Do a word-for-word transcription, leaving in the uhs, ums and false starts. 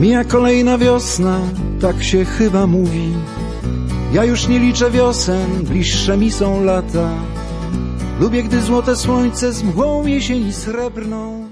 Mija kolejna wiosna, tak się chyba mówi. Ja już nie liczę wiosen, bliższe mi są lata. Lubię, gdy złote słońce z mgłą jesieni srebrną